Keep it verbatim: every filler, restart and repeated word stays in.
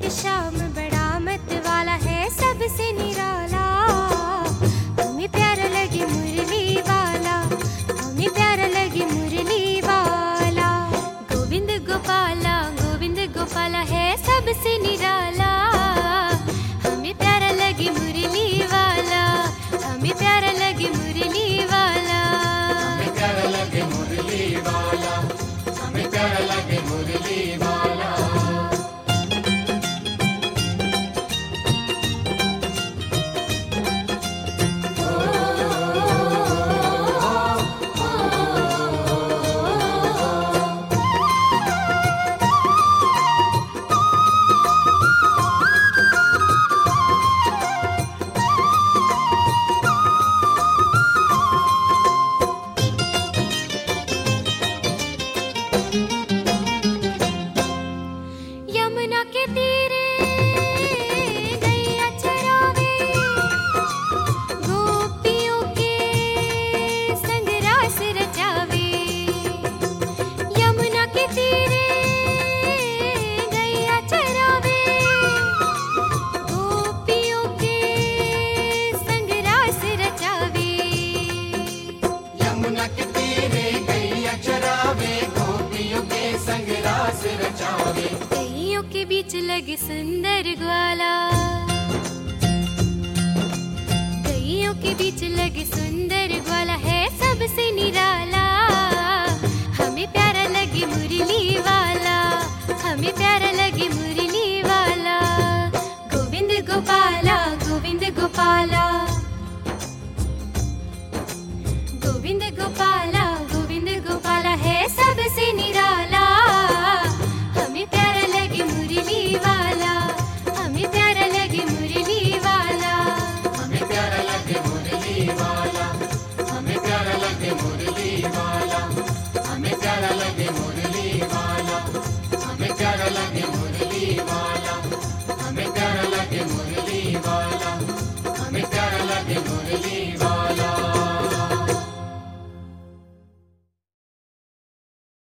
एक शाम बड़ा मत वाला है सबसे निराला। हमें प्यारा लगे मुरली वाला, हमें प्यारा लगे मुरली वाला। गोविंद गोपाला गोविंद गोपाला है सबसे निराला। हमें प्यारा लगे मुरली वाला, हमें प्यारा लगे मुरली वाला। हमें प्यारा लगे मुरली वाला, हमें प्यारा लगे मुरली वाला। यमुना के तीरे गैया चरावे, गोपियों के संग रास रचावे। यमुना के तीरे गैया चरावे, गोपियों के संग रास रचावे। यमुना के तीरे गैया चरावे, गोपियों के संग रास रचावे। गैयों के बीच लगे सुंदर ग्वाला, गैयों के बीच लगे सुंदर ग्वाला है सबसे निराला। हमें प्यारा लगे मुरली वाला, हमें प्यारा लगे मुरली वाला। गोविंद गोपाला गोविंद गोपाला।